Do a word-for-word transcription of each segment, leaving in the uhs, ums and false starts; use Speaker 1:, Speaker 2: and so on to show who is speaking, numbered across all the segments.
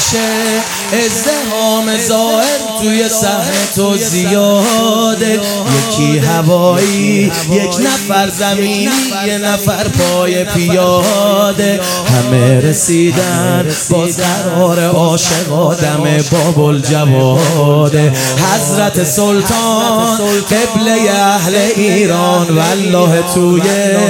Speaker 1: میشه، ازدحام ظاهر توی صحنه تو زیاده. یکی هوایی، یک نفر زمینی، یه نفر پای پیاده. همه رسیدن باز قرار عاشق آدم بابل جواده. حضرت سلطان قبله اهل ایران، والله توی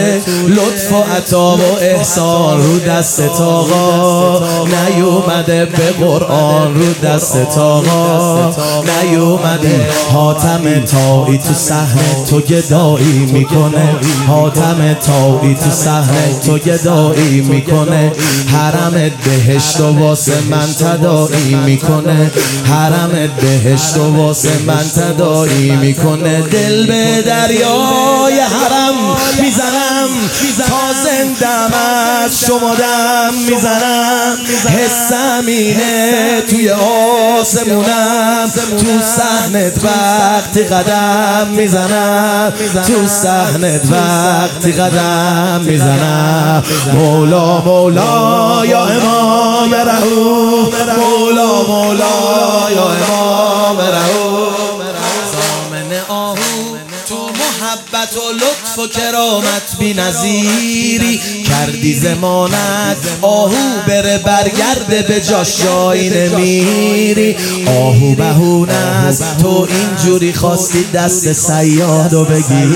Speaker 1: لطف و عطا و احسان رو دست آقا نیومده، به قرآن رو دست آقا نیومده. حاتم طایی تو صحنه تو گدایی میکنه، حاتم طایی تو صحنه تو گدایی میکنه. حرم بهشت و واسه من تداعی میکنه، حرم بهشت و واسه من تداعی میکنه. دل به دریای حرم میزنم تا زندم از شما دم میزنم. حسم اینه توی آسمونم، تو صحنت وقتی قدم میزنم، تو صحنت وقتی قدم میزنم. مولا مولا یا امام رهو، مولا مولا یا امام رهو. زامن آهو تو محبت و لطف و کرامت بی نظیری، کردی زمانت آهو بره برگرده به جاش جایی نمیری. آهو بهونه است تو اینجوری خواستی دست صیادو بگیری،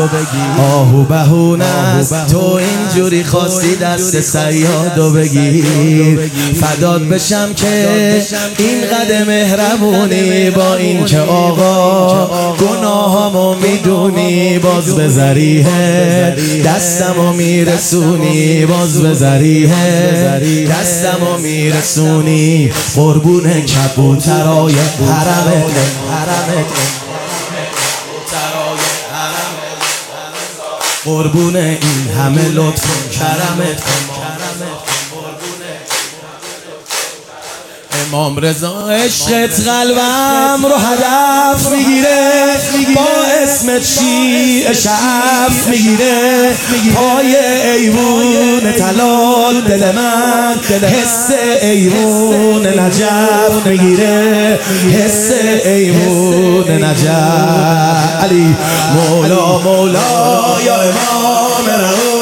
Speaker 1: آهو بهونه است تو اینجوری خواستی دست صیادو بگیر. فدات بشم که اینقدر مهربونی، با این که آقا گناهامو میدونی، باز به ذریعه دستمو میرسونی، باز به ذریعه دستمو میرسونی. قربون کبوترای حرمت، حرمت قربون این همه لطف و کرمت. امام رضا عشقت قلبم رو هدف میگیره، با اسمت شیعه شعف میگیره. پای ایوون طلال دل من حس ایوون نجف میگیره، حس ایوون نجف. علی مولا مولا یا امام رهو،